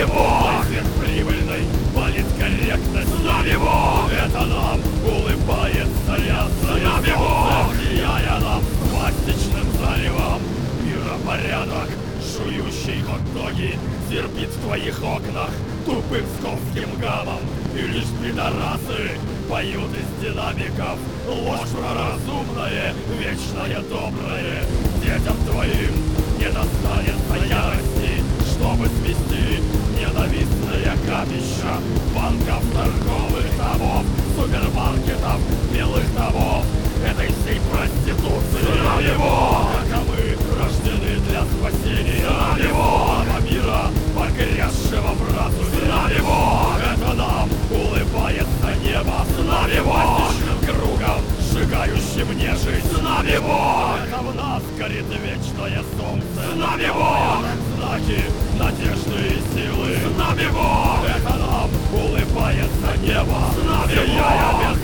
нами Бог! Сверхприбыльной политкорректность с нами Бог! Это нам улыбается ясное солнце, сияя нам пластичным заревом. Миропорядок, жующий хот-доги, терпит в твоих окнах тупым сковским гамом. И лишь пидорасы поют из динамиков ложь про разумное, вечное доброе. Детям твоим не достанется ярости, чтобы свести ненавистное капища банков, торговых домов, супермаркетов, белых домов, этой всей проституции. С нами Бог! Как мы рождены для спасения. С нами Бог! Мира погрязшего брату. С нами Бог! Это нам улыбается небо. С нами Бог! Пластичным кругом, сжигающим нежить. С нами Бог! Это в нас горит вечное солнце. С нами Бог! Знаки надежды и силы. С нами Бог! Это нам улыбается небо. С нами Бог!